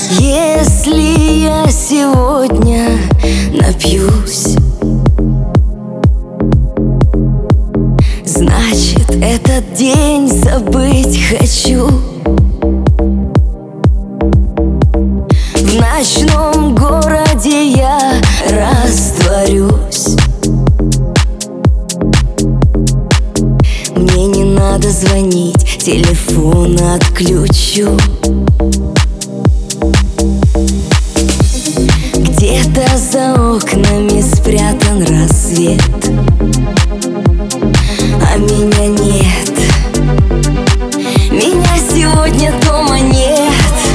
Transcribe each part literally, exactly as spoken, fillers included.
Если я сегодня напьюсь, значит, этот день забыть хочу. В ночном городе я растворюсь. Мне не надо звонить, телефон отключу. Где-то за окнами спрятан рассвет, а меня нет. Меня сегодня дома нет.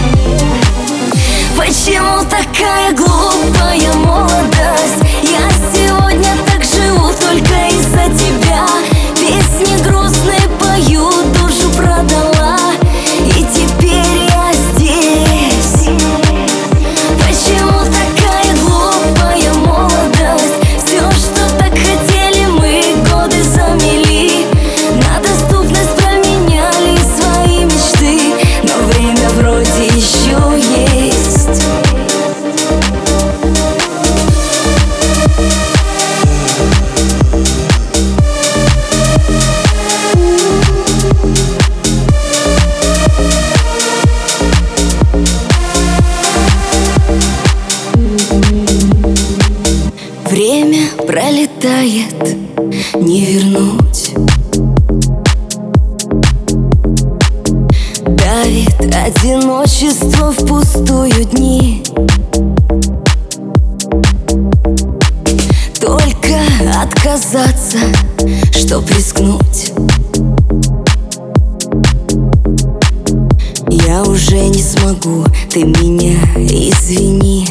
Почему такая глупая молодость? Я сегодня так живу только из-за тебя. Песни грустные пою, душу продала, и теперь я здесь. Почему такая глупая молодость? Все, что так хотели мы, годы замели. На доступность променяли свои мечты, но время вроде еще есть. Время пролетает, не вернуть. Давит одиночество впустую дни. Только отказаться, чтоб рискнуть. Я уже не смогу, ты меня извини.